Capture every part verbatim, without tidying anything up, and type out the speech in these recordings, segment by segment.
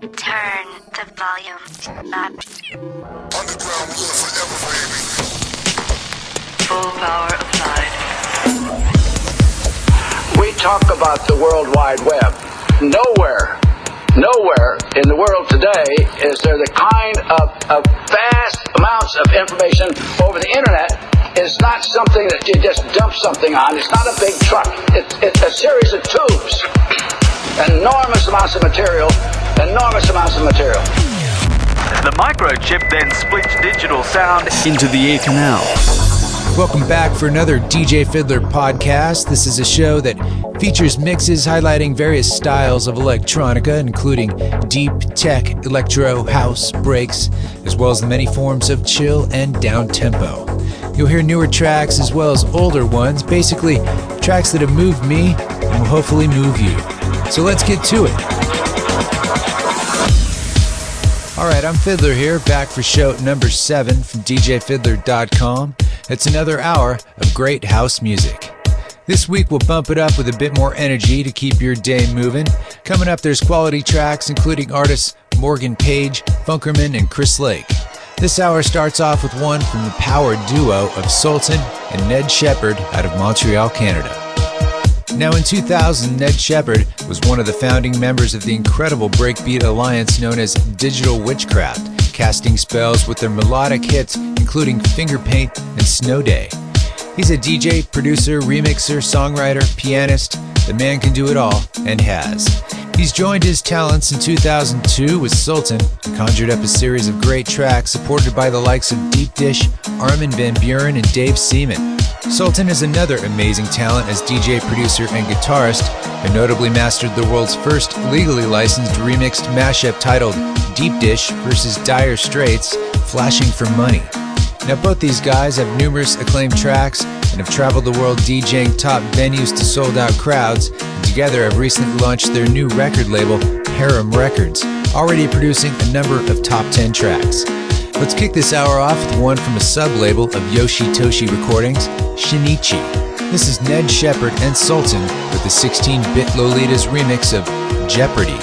Turn the volume up. Underground will forever, baby. Full power applied. We talk about the World Wide Web. Nowhere, nowhere in the world today is there the kind of, of vast amounts of information over the internet. It's not something that you just dump something on. It's not a big truck. It's, it's a series of tubes. Enormous amounts of material. Enormous amounts of material. The microchip then splits digital sound into the ear canal. Welcome back for another D J Fiddler podcast. This is a show that features mixes highlighting various styles of electronica, including deep, tech, electro, house, breaks, as well as the many forms of chill and down-tempo. You'll hear newer tracks as well as older ones, basically tracks that have moved me and will hopefully move you. So let's get to it. Alright, I'm Fiddler here, back for show number seven from D J Fiddler dot com. It's another hour of great house music. This week we'll bump it up with a bit more energy to keep your day moving. Coming up, there's quality tracks including artists Morgan Page, Funkerman, and Chris Lake. This hour starts off with one from the power duo of Sultan and Ned Shepard out of Montreal, Canada. Now in two thousand, Ned Shepard was one of the founding members of the incredible breakbeat alliance known as Digital Witchcraft, casting spells with their melodic hits including Finger Paint and Snow Day. He's a D J, producer, remixer, songwriter, pianist. The man can do it all, and has. He's joined his talents in two thousand two with Sultan and conjured up a series of great tracks supported by the likes of Deep Dish, Armin van Buuren, and Dave Seaman. Sultan is another amazing talent as D J, producer, and guitarist, and notably mastered the world's first legally licensed remixed mashup titled Deep Dish versus Dire Straits, Flashing for Money. Now both these guys have numerous acclaimed tracks and have traveled the world DJing top venues to sold-out crowds, and together have recently launched their new record label, Harem Records, already producing a number of top ten tracks. Let's kick this hour off with one from a sub-label of Yoshi Toshi Recordings, Shinichi. This is Ned Shepard and Sultan with the sixteen-bit Lolitas remix of Jeopardy!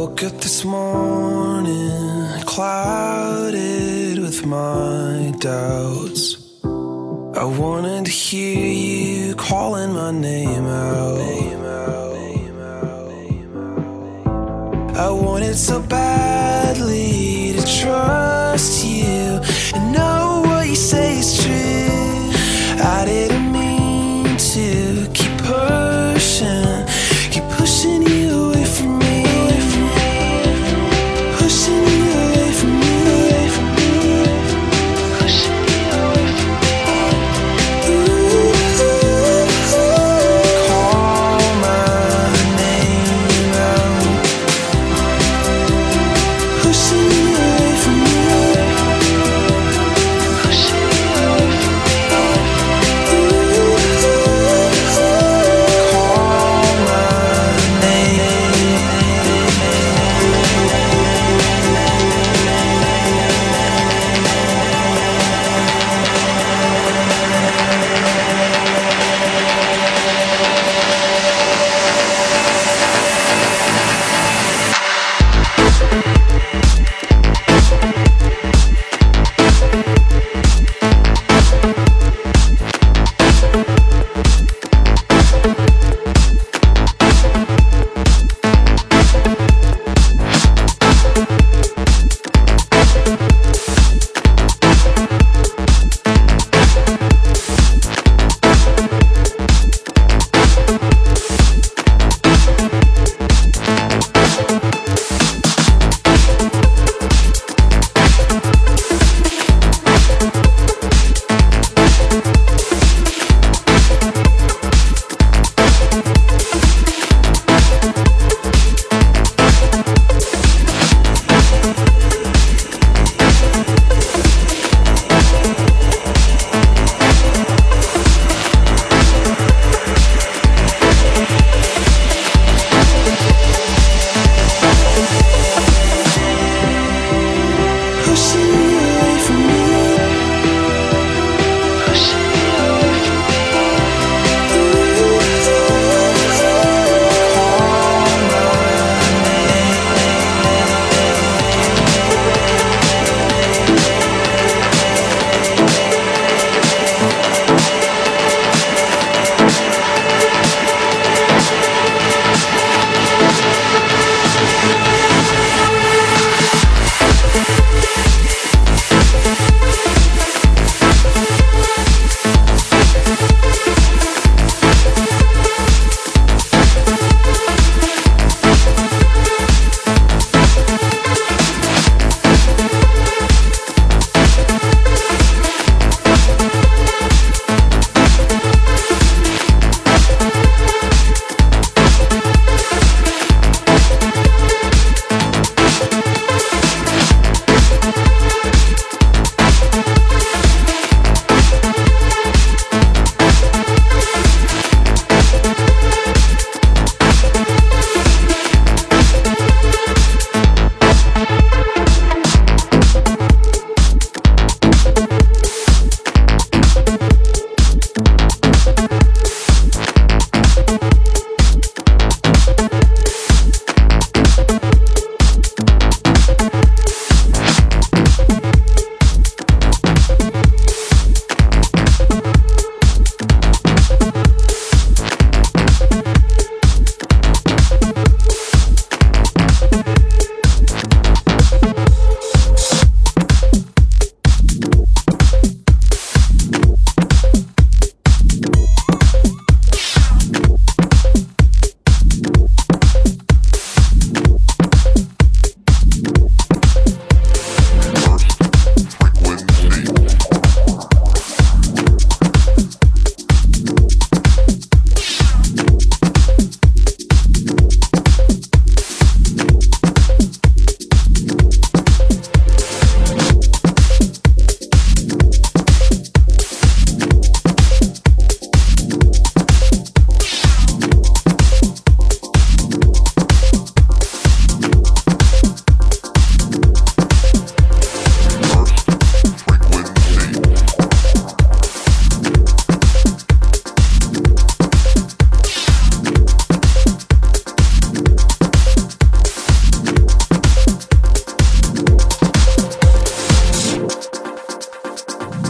woke up this morning clouded with my doubts. I wanted to hear you calling my name out. I wanted so badly to trust you and know what you say is true. I didn't mean to keep pushing, keep pushing you away from me, pushing you away from me, pushing you away from me. Ooh, call my name out, pushing you away from me, pushing you away from me.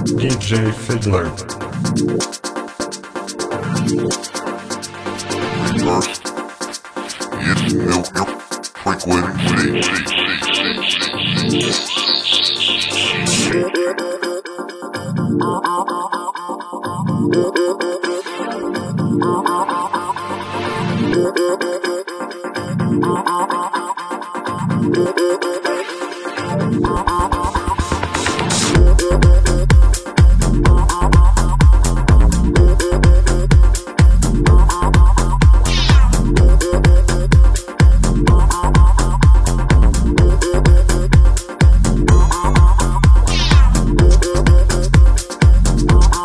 D J Fiddler. First, it's milk, frequency. We'll be right back.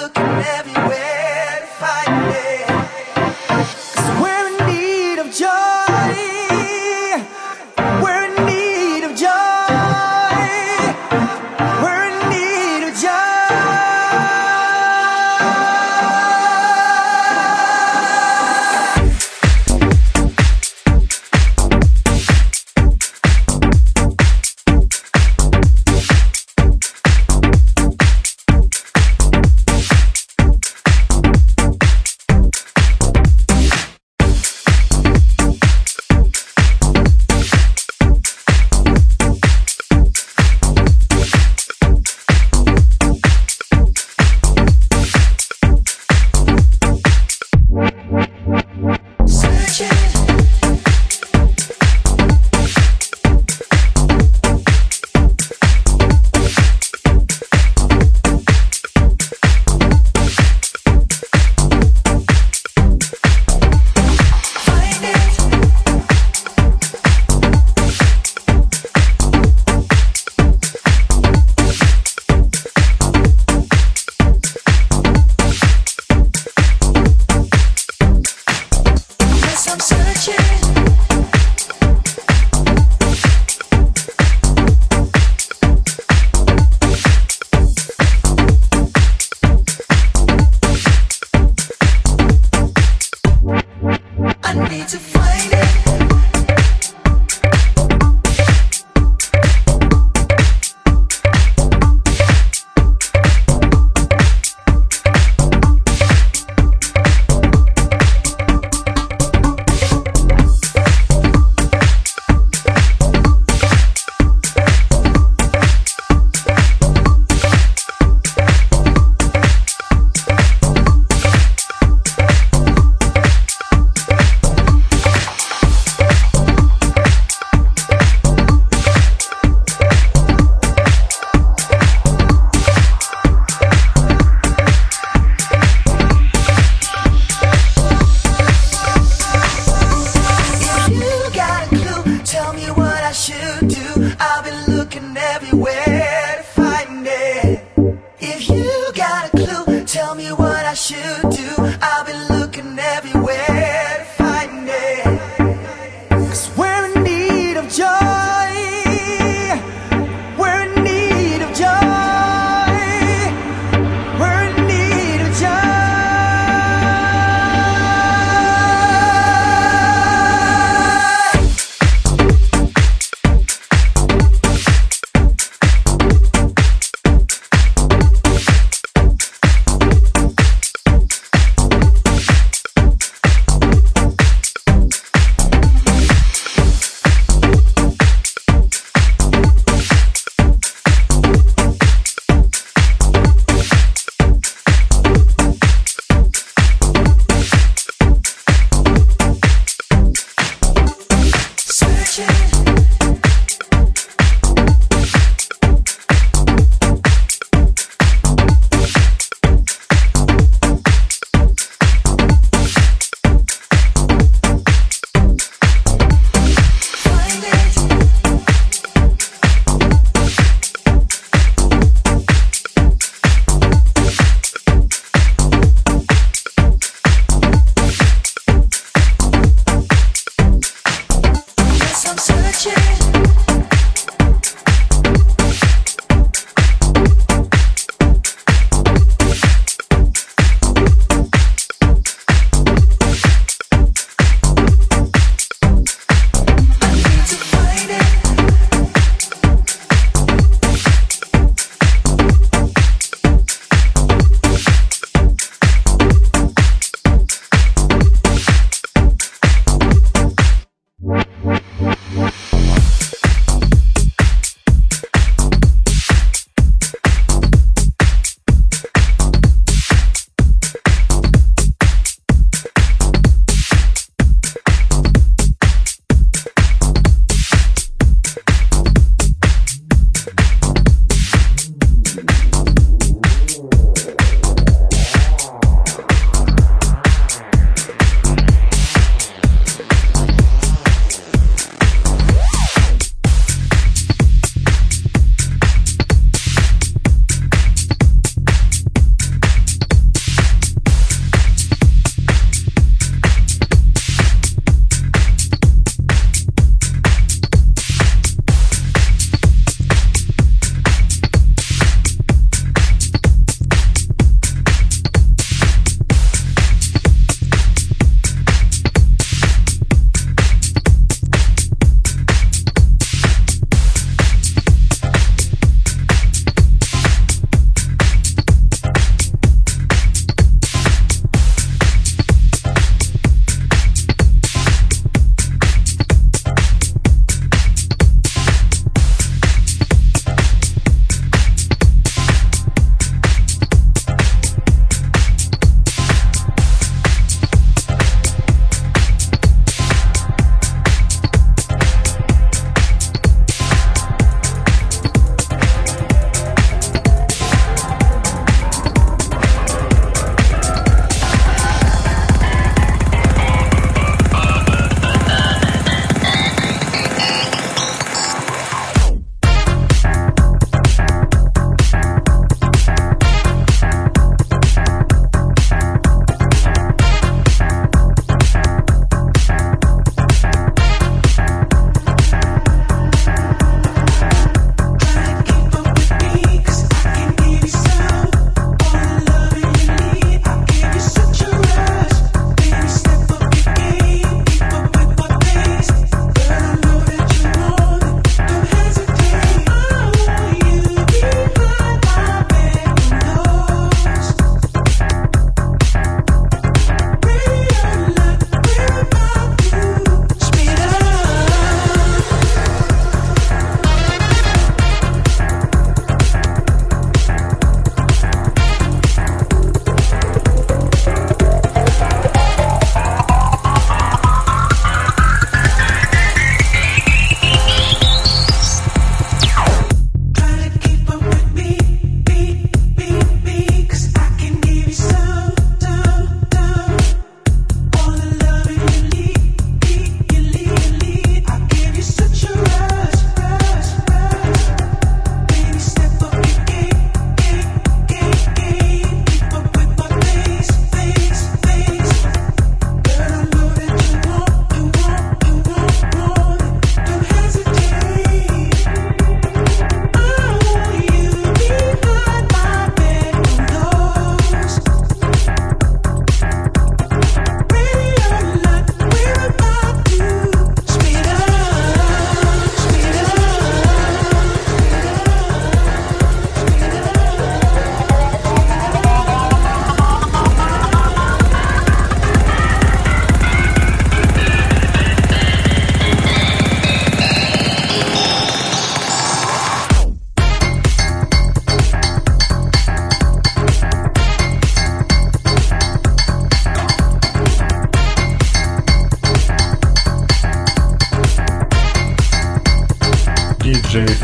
looking everywhere to find it. 'Cause we're in need of joy. We're in need of joy. We're in need of joy.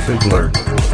Fiddler.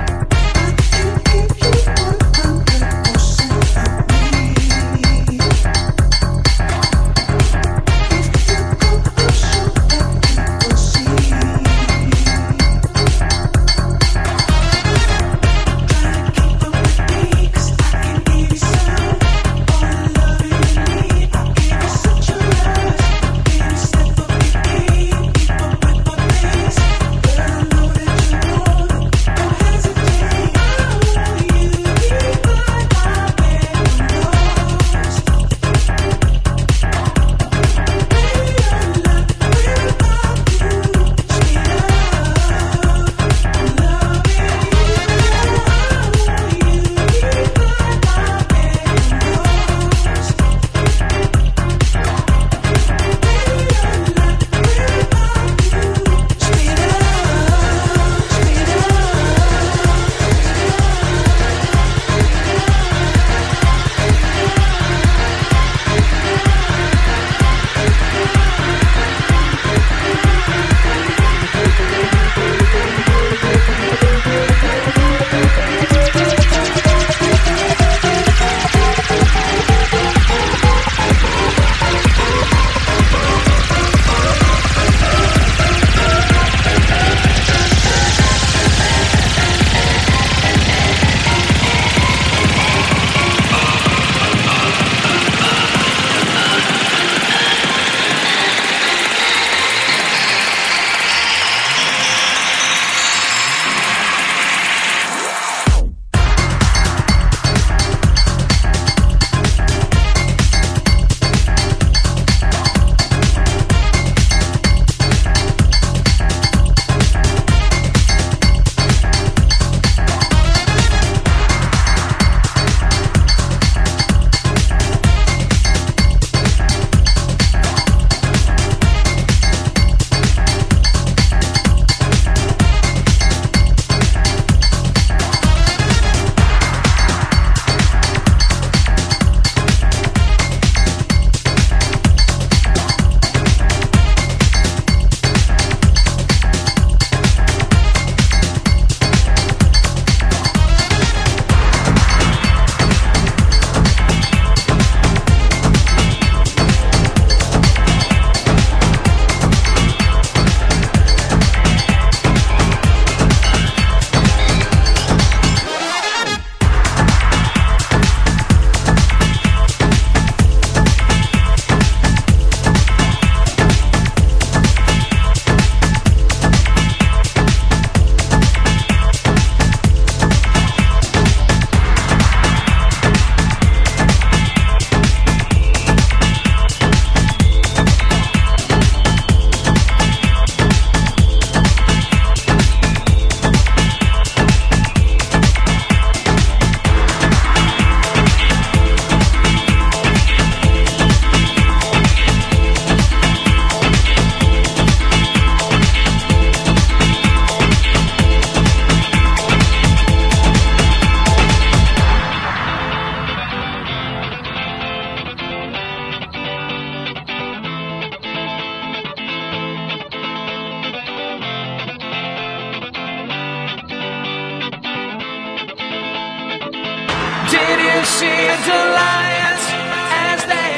Did you see the lions as they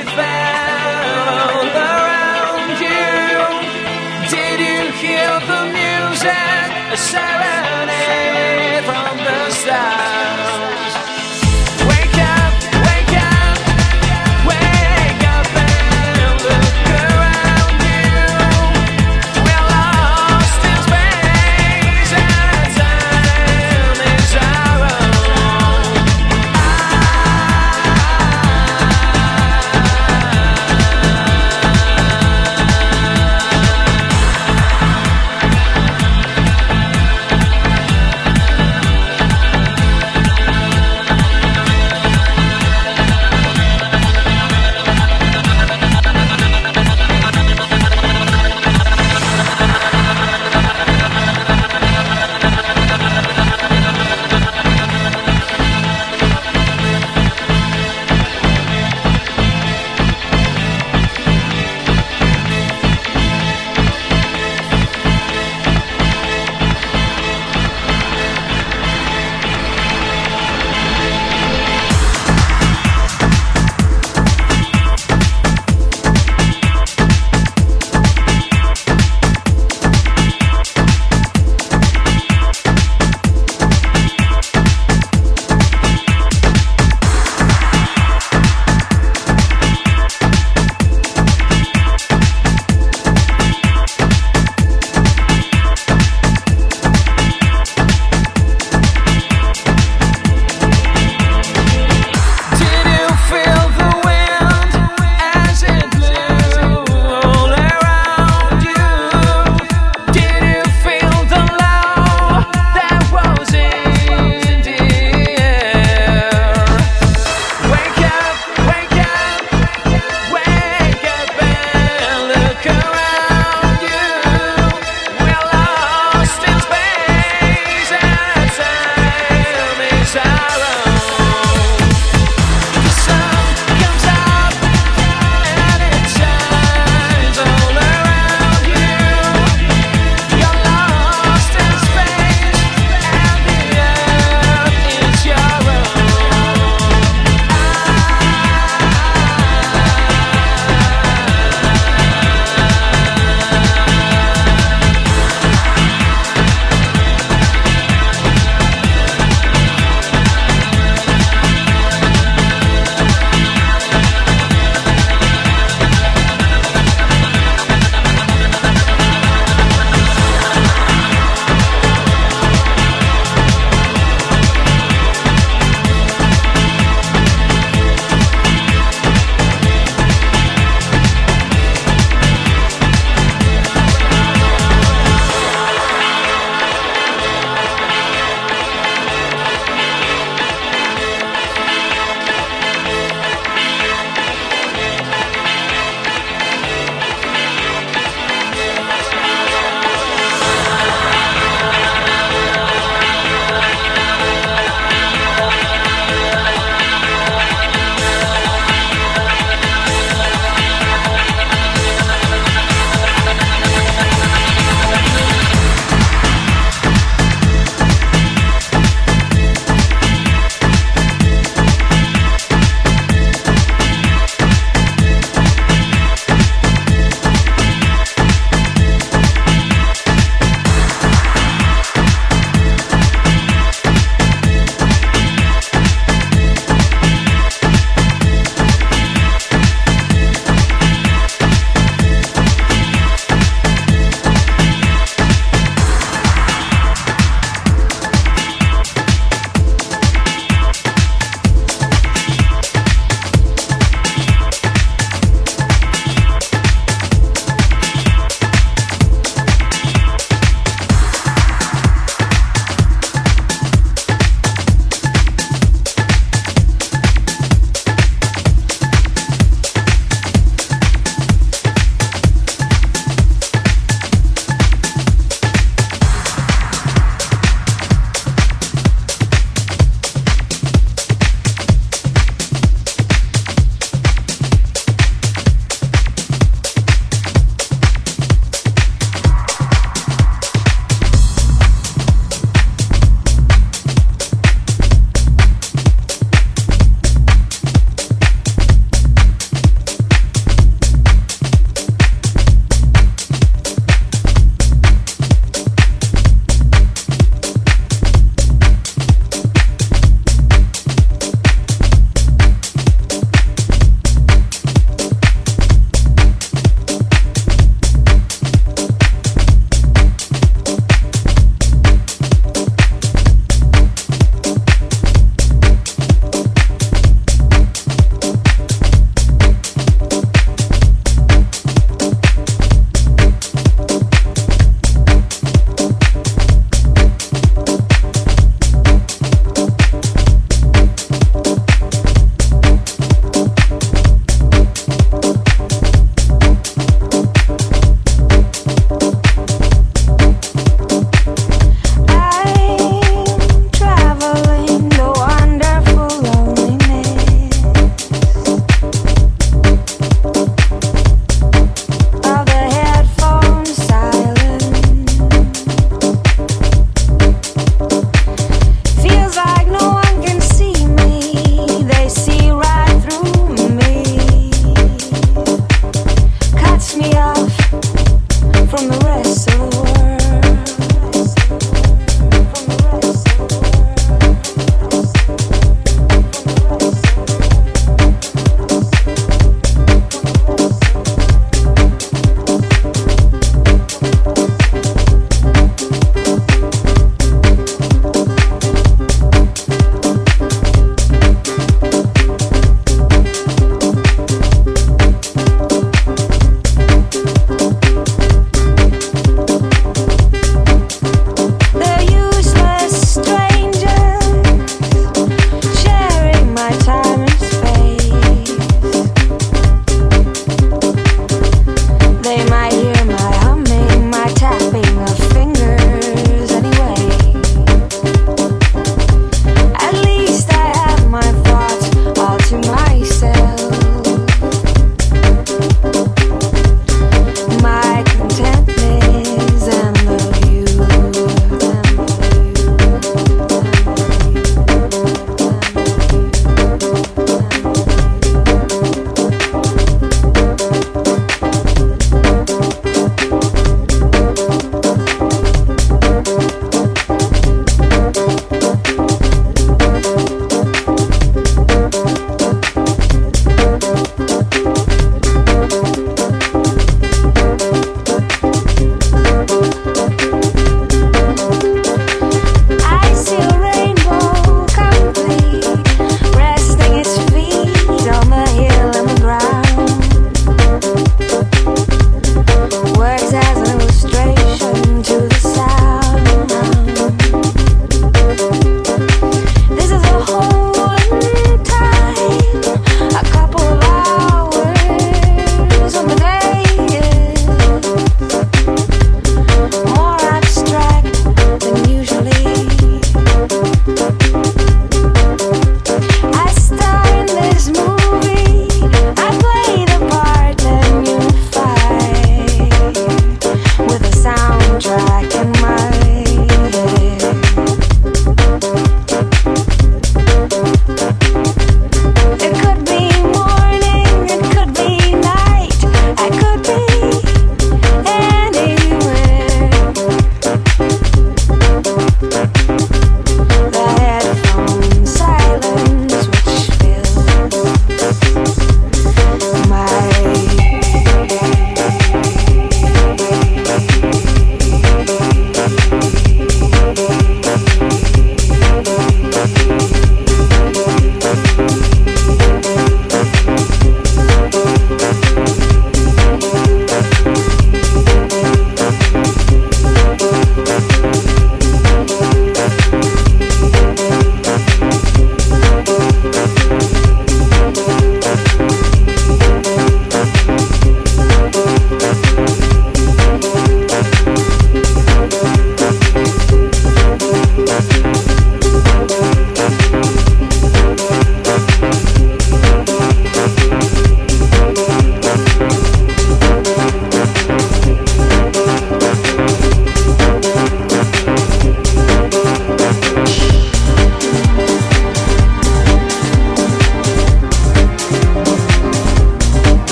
fell around you? Did you hear the music, a serenade from the stars? Wake up, wake up, wake up and look around you. We're lost in space and time is our own.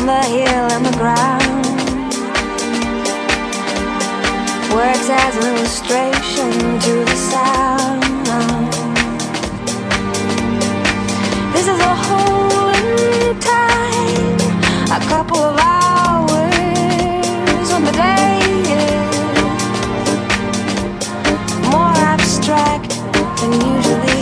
the hill and the ground. Works as an illustration to the sound. This is a holy time, a couple of hours on the day is more abstract than usually.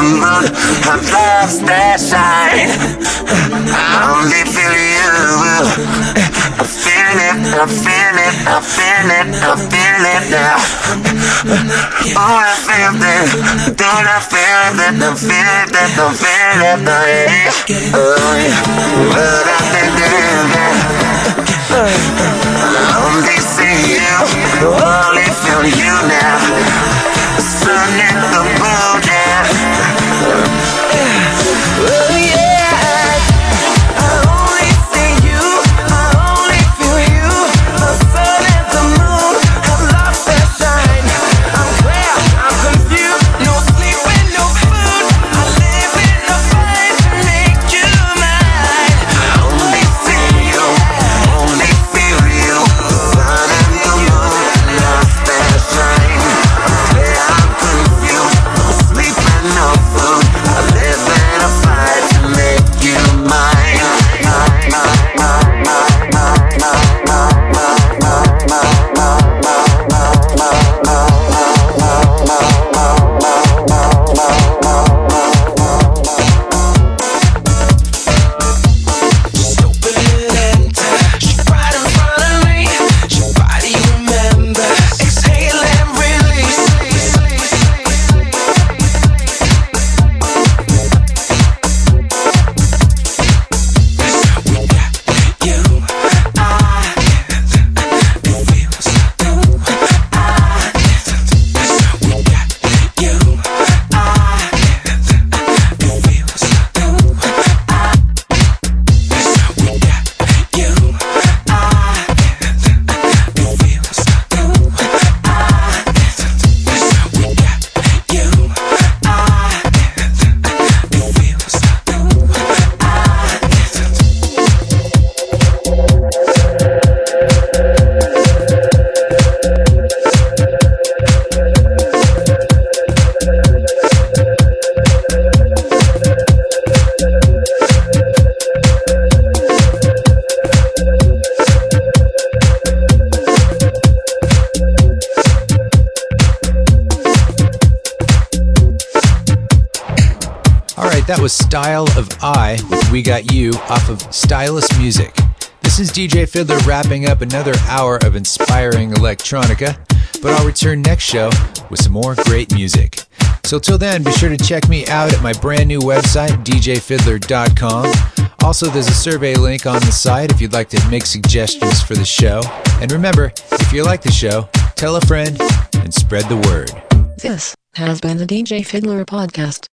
moon, I've lost that shine. I only feel you. I feel it, I feel it, I feel it, I feel it now. Oh, I feel it, don't I feel it, I feel it, I feel it, oh yeah. But I think that I only see you, only feel you now. The sun and the moon, yeah. Oh yeah. I only see you, I only feel you. The sun and the moon have lost their shine. I'm clear, I'm confused, no sleep and no food. I live in a fight to make you mine. I only see you, only feel you. The sun and the moon lost their shine. I'm clear, I'm confused, no sleep and no food. I live in a fight to make you mine. Just open it and she right in front of me. Your body remember, exhale and release. We got you, I, it feels so I, we got you, I, it feels so I, we got you, I, it feels so I, we got you, All right, that was Style of I with We Got You off of Stylus Music. This is D J Fiddler wrapping up another hour of inspiring electronica, but I'll return next show with some more great music. So till then, be sure to check me out at my brand new website, d j fiddler dot com. Also, there's a survey link on the site if you'd like to make suggestions for the show. And remember, if you like the show, tell a friend and spread the word. This has been the D J Fiddler podcast.